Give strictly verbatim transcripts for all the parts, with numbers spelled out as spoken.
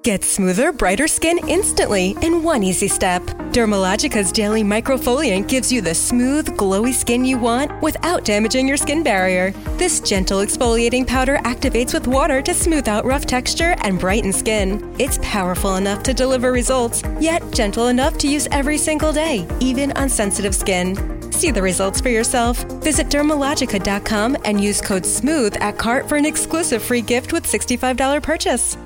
Get smoother, brighter skin instantly in one easy step. Dermalogica's daily microfoliant gives you the smooth, glowy skin you want without damaging your skin barrier. This gentle exfoliating powder activates with water to smooth out rough texture and brighten skin. It's powerful enough to deliver results, yet gentle enough to use every single day, even on sensitive skin. See the results for yourself. Visit Dermalogica dot com and use code SMOOTH at cart for an exclusive free gift with sixty-five dollars purchase.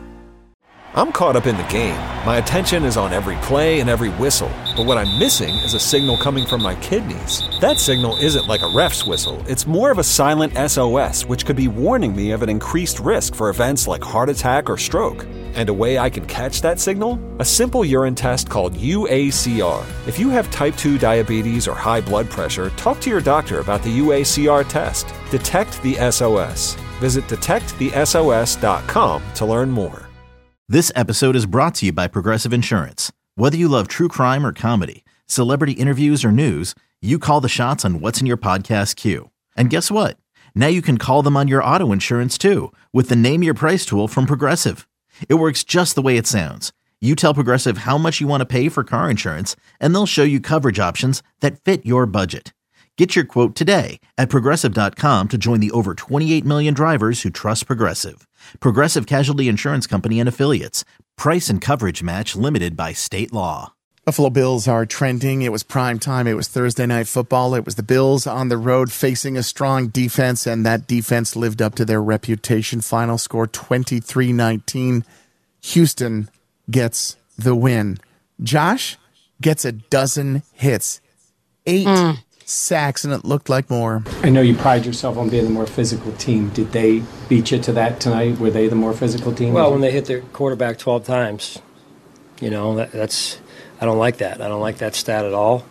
I'm caught up in the game. My attention is on every play and every whistle. But what I'm missing is a signal coming from my kidneys. That signal isn't like a ref's whistle. It's more of a silent S O S, which could be warning me of an increased risk for events like heart attack or stroke. And a way I can catch that signal? A simple urine test called U A C R. If you have type two diabetes or high blood pressure, talk to your doctor about the U A C R test. Detect the S O S. Visit detect the S O S dot com to learn more. This episode is brought to you by Progressive Insurance. Whether you love true crime or comedy, celebrity interviews or news, you call the shots on what's in your podcast queue. And guess what? Now you can call them on your auto insurance too with the Name Your Price tool from Progressive. It works just the way it sounds. You tell Progressive how much you want to pay for car insurance, and they'll show you coverage options that fit your budget. Get your quote today at Progressive dot com to join the over twenty-eight million drivers who trust Progressive. Progressive Casualty Insurance Company and Affiliates. Price and coverage match limited by state law. Buffalo Bills are trending. It was prime time. It was Thursday night football. It was the Bills on the road facing a strong defense, and that defense lived up to their reputation. Final score twenty-three nineteen. Houston gets the win. Josh gets a dozen hits. Eight mm. sacks, and it looked like more. I know you pride yourself on being the more physical team. Did they beat you to that tonight? Were they the more physical team? Well, when they hit their quarterback twelve times, you know, that, that's I don't like that. I don't like that stat at all.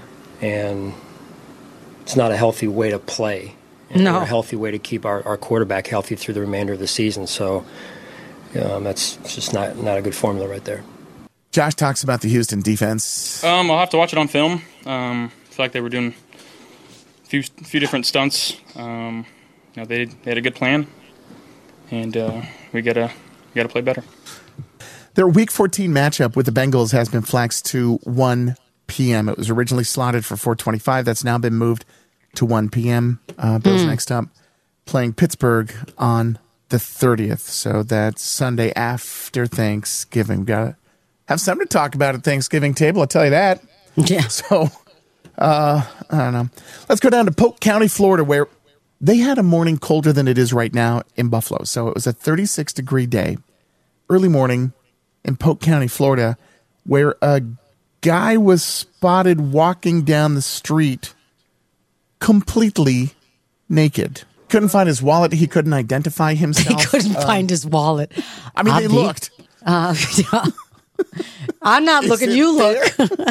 And it's not a healthy way to play. And no. a healthy way to keep our, our quarterback healthy through the remainder of the season. So um, that's just not, not a good formula right there. Josh talks about the Houston defense. Um, I'll have to watch it on film. Um, I feel like they were doing a few, few different stunts. Um, you know, they, they had a good plan, and uh, we gotta we gotta play better. Their Week fourteen matchup with the Bengals has been flexed to one p.m. It was originally slotted for four twenty-five. That's now been moved to one p.m. Uh, Bills mm. next up playing Pittsburgh on the thirtieth. So that's Sunday after Thanksgiving. Got to have something to talk about at Thanksgiving table, I'll tell you that. Yeah. So, uh, I don't know. Let's go down to Polk County, Florida, where they had a morning colder than it is right now in Buffalo. So it was a thirty-six degree day, early morning in Polk County, Florida, where a guy was spotted walking down the street completely naked. Couldn't find his wallet. He couldn't identify himself. He couldn't um, find his wallet. I mean, Abby. they looked. Uh, yeah. I'm not Is looking. You look.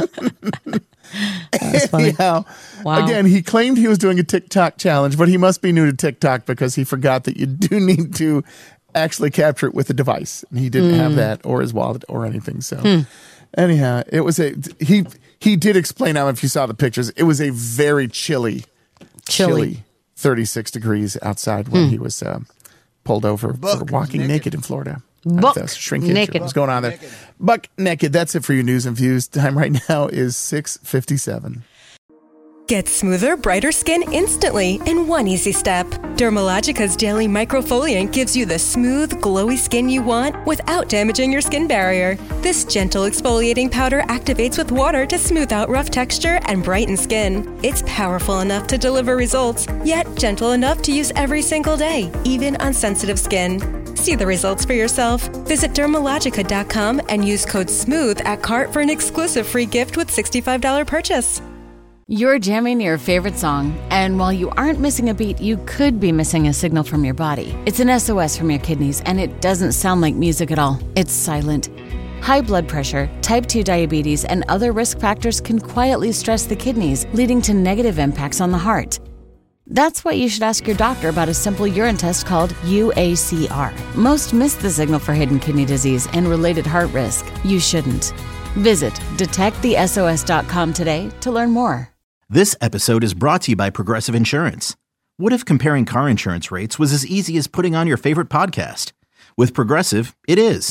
Anyhow, wow. Again, he claimed he was doing a TikTok challenge, but he must be new to TikTok because he forgot that you do need to actually capture it with the device. And he didn't mm. have that or his wallet or anything. So hmm. anyhow, it was a he he did explain out if you saw the pictures. It was a very chilly, chilly, chilly thirty-six degrees outside when hmm. he was uh, pulled over Buck for walking naked. naked in Florida. Buck shrinkage. naked. What's going on there? Naked. Buck naked. That's it for your news and views. Time right now is six fifty-seven. Get smoother, brighter skin instantly in one easy step. Dermalogica's daily microfoliant gives you the smooth, glowy skin you want without damaging your skin barrier. This gentle exfoliating powder activates with water to smooth out rough texture and brighten skin. It's powerful enough to deliver results, yet gentle enough to use every single day, even on sensitive skin. See the results for yourself. Visit Dermalogica dot com and use code SMOOTH at cart for an exclusive free gift with sixty-five dollars purchase. You're jamming your favorite song, and while you aren't missing a beat, you could be missing a signal from your body. It's an S O S from your kidneys, and it doesn't sound like music at all. It's silent. High blood pressure, type two diabetes, and other risk factors can quietly stress the kidneys, leading to negative impacts on the heart. That's why you should ask your doctor about a simple urine test called U A C R. Most miss the signal for hidden kidney disease and related heart risk. You shouldn't. Visit detect the S O S dot com today to learn more. This episode is brought to you by Progressive Insurance. What if comparing car insurance rates was as easy as putting on your favorite podcast? With Progressive, it is.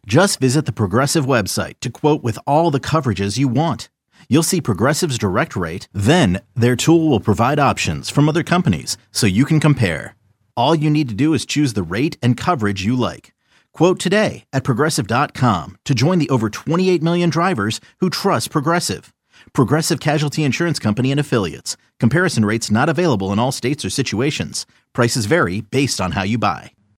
Just visit the Progressive website to quote with all the coverages you want. You'll see Progressive's direct rate, then their tool will provide options from other companies so you can compare. All you need to do is choose the rate and coverage you like. Quote today at Progressive dot com to join the over twenty-eight million drivers who trust Progressive. Progressive Casualty Insurance Company and Affiliates. Comparison rates not available in all states or situations. Prices vary based on how you buy.